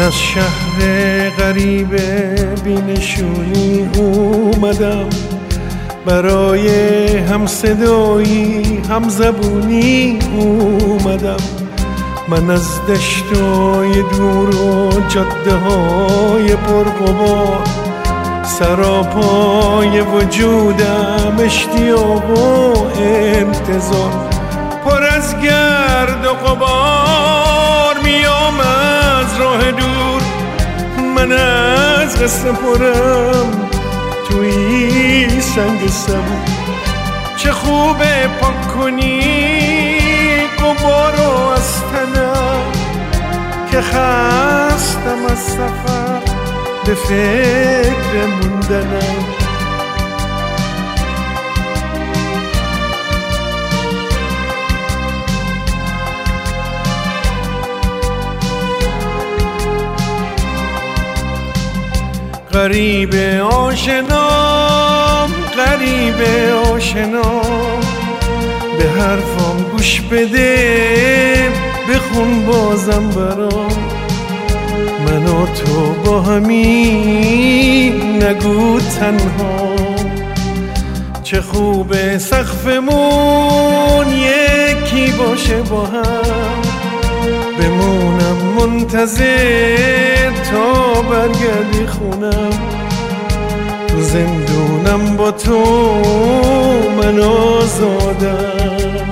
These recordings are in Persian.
از شهر غریب بینشونی اومدم، برای هم صدایی هم زبونی اومدم. من از دشتای دور و جاده های پرغبار، سراپای وجودم اشتیاق و انتظار. پر از گرد و غبار میام از راه دور، من از قصه پرم توی سنگ سبو. چه خوبه پاک کنی غبارو از تنم، که خستم از سفر به فکر موندنم. غریب آشنام، غریب آشنام، به حرفام گوش بده، بخون بازم برام. من و تو با همین نگو تنها. چه خوبه سقفمون یکی باشه با هم، بمونم منتظر تا برگردی خونم. تو زندونم با تو من آزادم.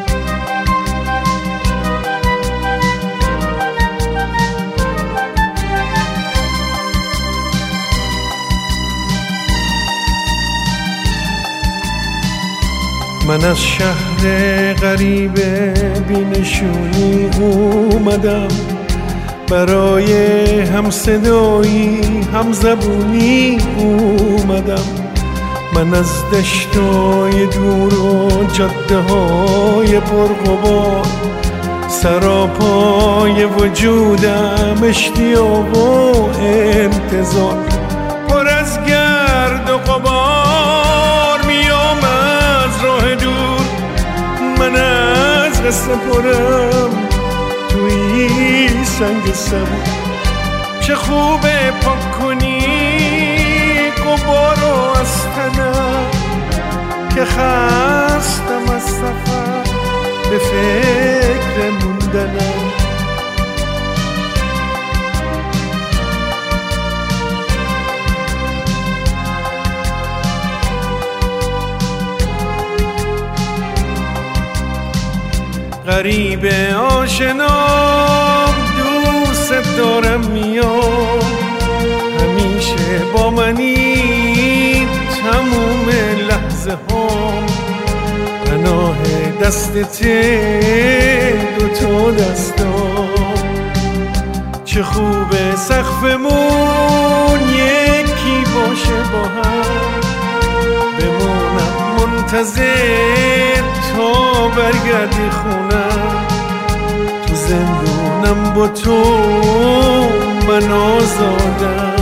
من از شهر غریب بینشونی اومدم، برای هم صدایی هم زبونی اومدم. من از دشتای دور و جاده های پرغبار، سراپای وجودم اشتیاق و انتظار. پر از گرد و غبار میام از راه دور، من از قصه پرم توی سنگ سبو. چه خوبه پاک کنی غبارو از تنم، که خستم از سفر به فکر موندنم. غریب آشنام، دوست دارم میام، همیشه با منی تموم لحظه هام. پناه دستت دوتا دستام. چه خوبه سقفمون یکی باشه با هم، بمونم منتظر تا برگردی خونم. تو زندونم با تو من آزادم.